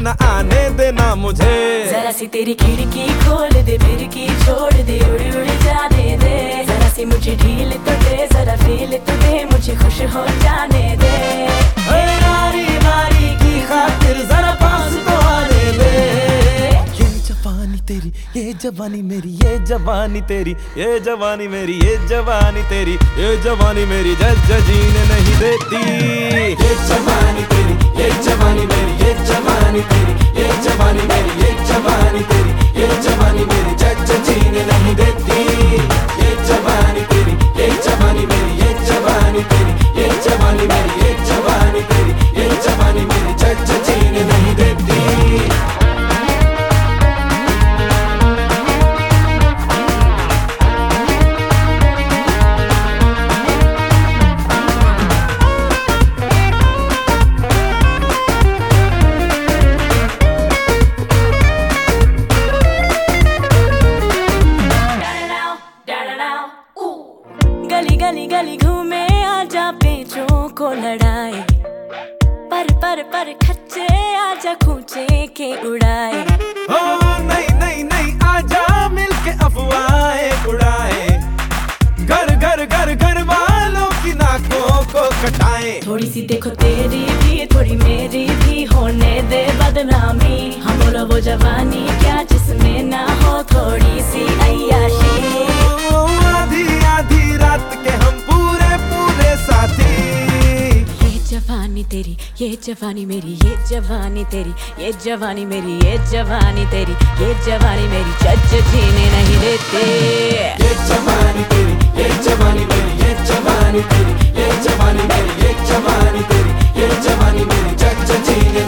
न आने देना मुझे। जरा सी तेरी खिड़की खोल दे, खिड़की छोड़ दे, उड़ उड़ जाने दे। जरा सी मुझे ढील तो दे, जरा फील तो दे, मुझे खुश हो जाने दे। नारी नारी की खातिर जरा पास तो आने दे। ये जवानी तेरी, ये जवानी मेरी, ये जवानी तेरी, ये जवानी मेरी, ये जवानी तेरी, ये जवानी मेरी जज जीने नहीं देती। ये जवानी तेरी, ये जवानी मेरी, ये जवानी तेरी, ये जवानी मेरी, ये जवानी तेरी, ये जवानी मेरी जज जीने नहीं देती। ये जवानी तेरी, ये जवानी मेरी, ये जवानी तेरी, ये जवानी मेरी, ये जवानी तेरी, ये जवानी मेरी जज जीने नहीं देती। गली गली गली घूमे, आजा पेचों को लड़ाए, पर खच्चे आजा खूंचे के उड़ाए। ओ नहीं नहीं नहीं, आजा मिलके अफवाहें उड़ाए, घर घर घर घर वालों की नाकों को कटाए। थोड़ी सी देखो तेरी भी, थोड़ी मेरी भी, होने दे बदनामी। हम बोलो वो जवानी क्या जिसमें ना हो थोड़ी सी अय्याशी। आधी आधी रात के हम पूरे पूरे साथी। ये जवानी तेरी, ये जवानी मेरी, ये जवानी तेरी, ये जवानी मेरी, ये जवानी तेरी, ये जवानी मेरी जज जीने नहीं देते। ये जवानी तेरी, ये जवानी मेरी, ये जवानी तेरी, ये जवानी मेरी, ये जवानी तेरी, ये जवानी मेरी जज जीने